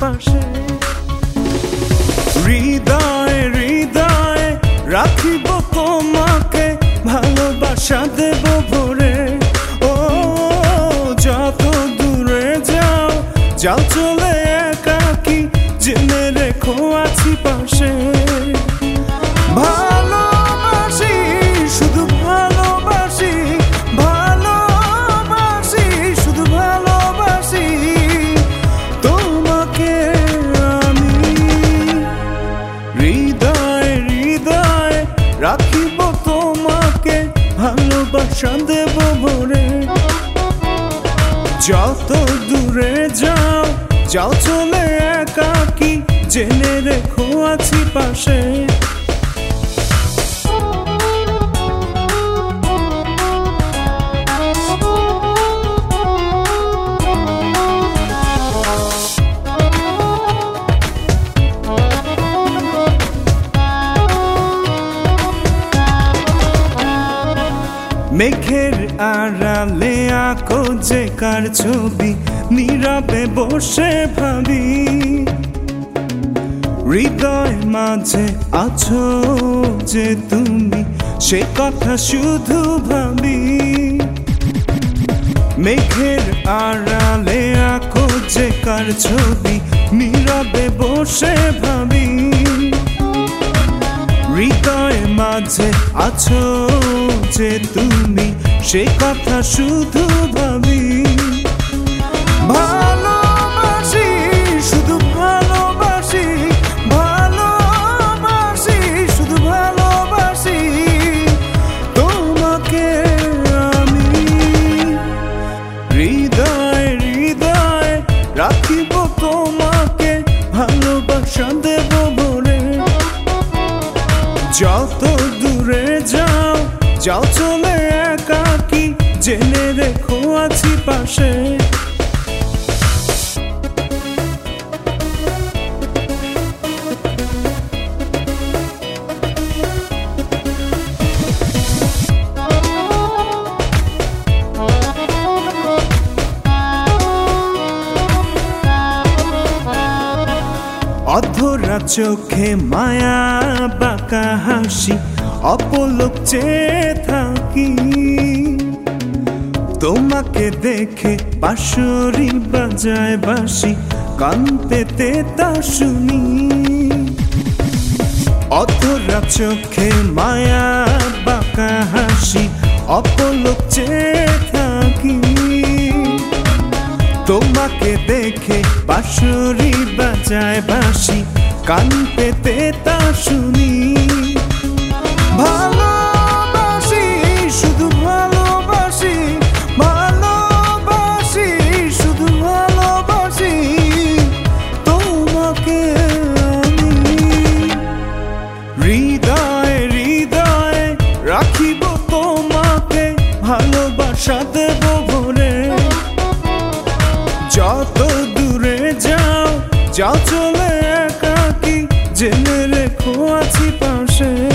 পাশে। হৃদয়ে হৃদয়ে রাখিব তোমাকে, ভালোবাসা দেব ভরে। ও যত দূরে যাও যাও চলে একাকি, জেনে রেখো আছি পাশে। ভালোবাসি শুধু ভালোবাসি, ভালোবাসি শুধু ভালোবাসি তোমাকে আমি। হৃদয়ে হৃদয়ে রাখিব তোমাকে, ভালোবাসা দেব ভরে। যত দূরে যাও যাও চলে একাকি, জেনে রেখো আছি পাশে। মেঘের আড়ালে আঁকো যে কার ছবি, নীরবে বসে ভাবি। হৃদয় মাঝে আছো যে তুমি, সে কথা শুধু ভাবি। মেঘের আড়ালে আঁকো যে কার ছবি, নীরবে বসে ভাবি। হৃদয় মাঝে আছো যে তুমি, সে কথা শুধু ভাবি। ভালোবাসি শুধু ভালোবাসি, ভালোবাসি শুধু ভালোবাসি তোমাকে আমি। হৃদয়ে হৃদয়ে রাখিব তোমাকে, ভালোবাসা দেব ভরে। যত দূরে যাও যাও চলে একাকি, জেনে রেখো আছি পাশে। অধরা চোখে মায়া বাঁকা হাসি, অপলক চেয়ে থাকি। তোমাকে দেখে বাঁশরি বাজায় বাঁশি, কান পেতে তা শুনি। অধরা চোখে মায়া বাঁকা হাসি, অপলক চেয়ে থাকি। তোমাকে দেখে বাঁশরি বাজায় বাঁশি, কান পেতে তা শুনি। ভালোবাসি শুধু ভালোবাসি, ভালোবাসি শুধু ভালোবাসি তোমাকে আমি। হৃদয়ে হৃদয়ে রাখিব তোমাকে, ভালোবাসা দেব ভরে। যত দূরে যাও যাও চলে একাকি, জেনে রেখো আছি পাশে।